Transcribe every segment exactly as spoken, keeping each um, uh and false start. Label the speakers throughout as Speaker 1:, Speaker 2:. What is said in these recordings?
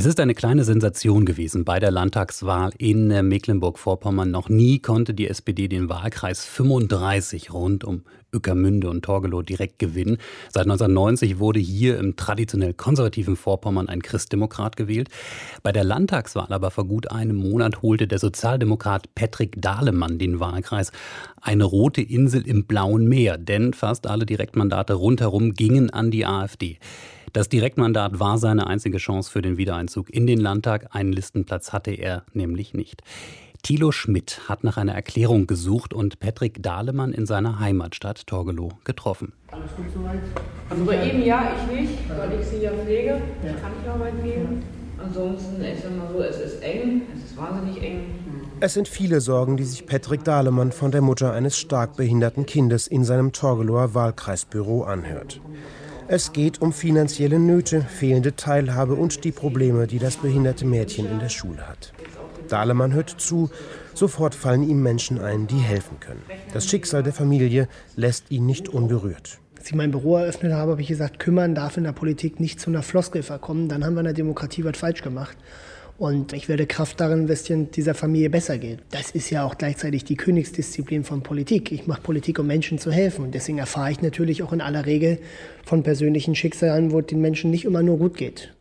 Speaker 1: Es ist eine kleine Sensation gewesen bei der Landtagswahl in Mecklenburg-Vorpommern. Noch nie konnte die S P D den Wahlkreis fünfunddreißig rund um Ueckermünde und Torgelow direkt gewinnen. Seit neunzehnhundertneunzig wurde hier im traditionell konservativen Vorpommern ein Christdemokrat gewählt. Bei der Landtagswahl aber vor gut einem Monat holte der Sozialdemokrat Patrick Dahlemann den Wahlkreis. Eine rote Insel im Blauen Meer, denn fast alle Direktmandate rundherum gingen an die AfD. Das Direktmandat war seine einzige Chance für den Wiedereinzug in den Landtag. Einen Listenplatz hatte er nämlich nicht. Thilo Schmidt hat nach einer Erklärung gesucht und Patrick Dahlemann in seiner Heimatstadt Torgelow getroffen.
Speaker 2: Alles gut soweit?
Speaker 3: Also bei ihm ja, ich nicht, weil ich sie ja pflege. Ich kann nicht Arbeit geben. Ansonsten, ich sag mal so, es ist eng, es ist wahnsinnig eng.
Speaker 4: Es sind viele Sorgen, die sich Patrick Dahlemann von der Mutter eines stark behinderten Kindes in seinem Torgelower Wahlkreisbüro anhört. Es geht um finanzielle Nöte, fehlende Teilhabe und die Probleme, die das behinderte Mädchen in der Schule hat. Dahlemann hört zu, sofort fallen ihm Menschen ein, die helfen können. Das Schicksal der Familie lässt ihn nicht unberührt.
Speaker 2: Als ich mein Büro eröffnet habe, habe ich gesagt, kümmern darf in der Politik nicht zu einer Floskel verkommen. Dann haben wir in der Demokratie was falsch gemacht. Und ich werde Kraft darin investieren, dieser Familie besser geht. Das ist ja auch gleichzeitig die Königsdisziplin von Politik. Ich mache Politik, um Menschen zu helfen. Und deswegen erfahre ich natürlich auch in aller Regel von persönlichen Schicksalen, wo es den Menschen nicht immer nur gut geht.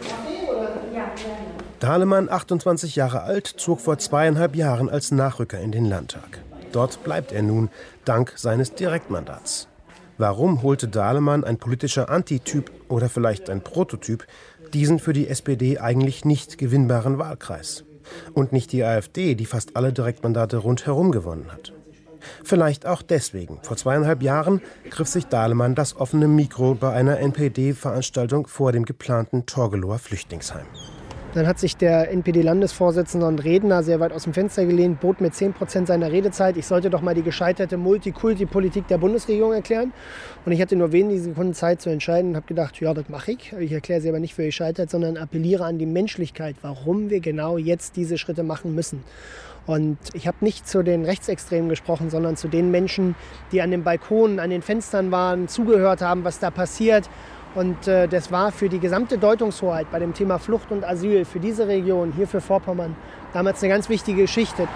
Speaker 4: Dahlemann, achtundzwanzig Jahre alt, zog vor zweieinhalb Jahren als Nachrücker in den Landtag. Dort bleibt er nun, dank seines Direktmandats. Warum holte Dahlemann, ein politischer Antityp oder vielleicht ein Prototyp, diesen für die S P D eigentlich nicht gewinnbaren Wahlkreis? Und nicht die AfD, die fast alle Direktmandate rundherum gewonnen hat. Vielleicht auch deswegen. Vor zweieinhalb Jahren griff sich Dahlemann das offene Mikro bei einer N P D-Veranstaltung vor dem geplanten Torgelower Flüchtlingsheim.
Speaker 2: Dann hat sich der N P D-Landesvorsitzende und Redner sehr weit aus dem Fenster gelehnt, bot mir zehn Prozent seiner Redezeit. Ich sollte doch mal die gescheiterte Multikulti-Politik der Bundesregierung erklären. Und ich hatte nur wenige Sekunden Zeit zu entscheiden und habe gedacht, ja, das mache ich. Ich erkläre sie aber nicht für gescheitert, sondern appelliere an die Menschlichkeit, warum wir genau jetzt diese Schritte machen müssen. Und ich habe nicht zu den Rechtsextremen gesprochen, sondern zu den Menschen, die an den Balkonen, an den Fenstern waren, zugehört haben, was da passiert. Und äh, das war für die gesamte Deutungshoheit bei dem Thema Flucht und Asyl, für diese Region, hier für Vorpommern, damals eine ganz wichtige Geschichte.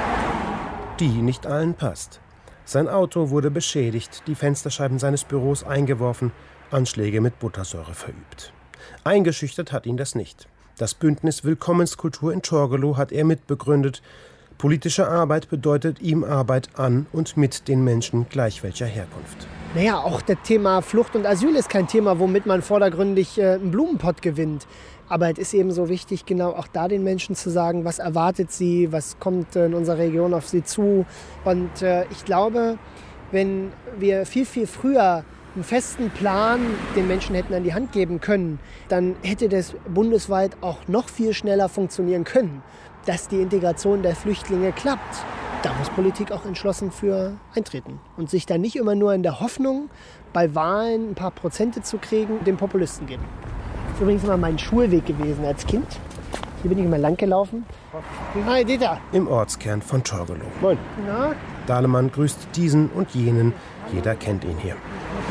Speaker 4: Die nicht allen passt. Sein Auto wurde beschädigt, die Fensterscheiben seines Büros eingeworfen, Anschläge mit Buttersäure verübt. Eingeschüchtert hat ihn das nicht. Das Bündnis Willkommenskultur in Torgelow hat er mitbegründet. Politische Arbeit bedeutet ihm Arbeit an und mit den Menschen gleich welcher Herkunft.
Speaker 2: Naja, auch das Thema Flucht und Asyl ist kein Thema, womit man vordergründig äh, einen Blumenpott gewinnt. Aber es ist eben so wichtig, genau auch da den Menschen zu sagen, was erwartet sie, was kommt in unserer Region auf sie zu. Und äh, ich glaube, wenn wir viel, viel früher einen festen Plan den Menschen hätten an die Hand geben können, dann hätte das bundesweit auch noch viel schneller funktionieren können, dass die Integration der Flüchtlinge klappt. Da muss Politik auch entschlossen für eintreten und sich dann nicht immer nur in der Hoffnung, bei Wahlen ein paar Prozente zu kriegen, den Populisten geben. Das ist übrigens immer mein Schulweg gewesen als Kind. Hier bin ich immer lang gelaufen. Hi, Dieter.
Speaker 4: Im Ortskern von Torgelow.
Speaker 2: Moin. Na?
Speaker 4: Dahlemann grüßt diesen und jenen. Jeder kennt ihn hier.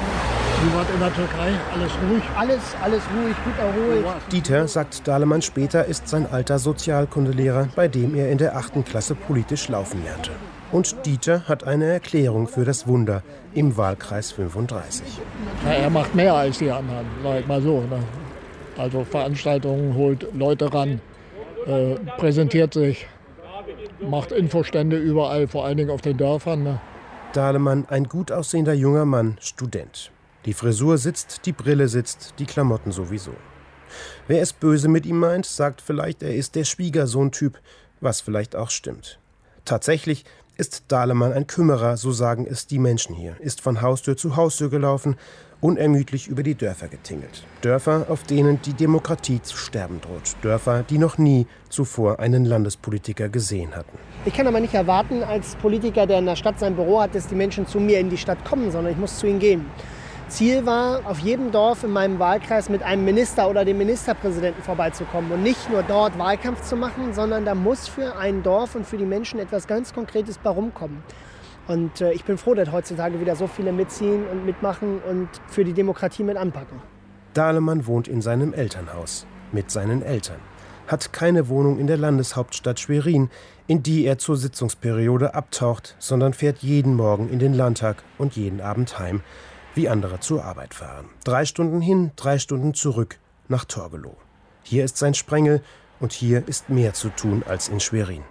Speaker 5: Wie war in der Türkei? Alles ruhig?
Speaker 2: Alles, alles ruhig, gut erholt.
Speaker 4: Dieter, sagt Dahlemann später, ist sein alter Sozialkundelehrer, bei dem er in der achten Klasse politisch laufen lernte. Und Dieter hat eine Erklärung für das Wunder im Wahlkreis fünfunddreißig.
Speaker 5: Ja, er macht mehr als die anderen, sag ich mal so. Ne? Also Veranstaltungen, holt Leute ran, äh, präsentiert sich, macht Infostände überall, vor allen Dingen auf den Dörfern. Ne?
Speaker 4: Dahlemann, ein gut aussehender junger Mann, Student. Die Frisur sitzt, die Brille sitzt, die Klamotten sowieso. Wer es böse mit ihm meint, sagt vielleicht, er ist der Schwiegersohn-Typ, was vielleicht auch stimmt. Tatsächlich ist Dahlemann ein Kümmerer, so sagen es die Menschen hier, ist von Haustür zu Haustür gelaufen, unermüdlich über die Dörfer getingelt. Dörfer, auf denen die Demokratie zu sterben droht. Dörfer, die noch nie zuvor einen Landespolitiker gesehen hatten.
Speaker 2: Ich kann aber nicht erwarten, als Politiker, der in der Stadt sein Büro hat, dass die Menschen zu mir in die Stadt kommen, sondern ich muss zu ihnen gehen. Ziel war, auf jedem Dorf in meinem Wahlkreis mit einem Minister oder dem Ministerpräsidenten vorbeizukommen und nicht nur dort Wahlkampf zu machen, sondern da muss für ein Dorf und für die Menschen etwas ganz Konkretes bei rumkommen. Und äh, ich bin froh, dass heutzutage wieder so viele mitziehen und mitmachen und für die Demokratie mit anpacken.
Speaker 4: Dahlemann wohnt in seinem Elternhaus. mit seinen Eltern, hat keine Wohnung in der Landeshauptstadt Schwerin, in die er zur Sitzungsperiode abtaucht, sondern fährt jeden Morgen in den Landtag und jeden Abend heim, wie andere zur Arbeit fahren. Drei Stunden hin, drei Stunden zurück nach Torgelow. Hier ist sein Sprengel und hier ist mehr zu tun als in Schwerin.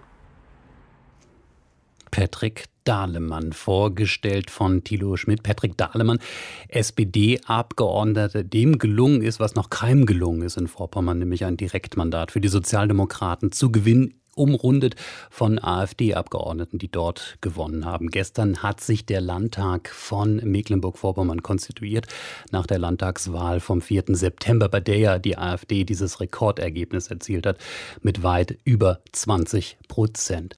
Speaker 1: Patrick Dahlemann, vorgestellt von Thilo Schmidt. Patrick Dahlemann, S P D-Abgeordneter, dem gelungen ist, was noch keinem gelungen ist in Vorpommern, nämlich ein Direktmandat für die Sozialdemokraten zu gewinnen, umrundet von AfD-Abgeordneten, die dort gewonnen haben. Gestern hat sich der Landtag von Mecklenburg-Vorpommern konstituiert, nach der Landtagswahl vom vierten September, bei der ja die AfD dieses Rekordergebnis erzielt hat, mit weit über zwanzig Prozent.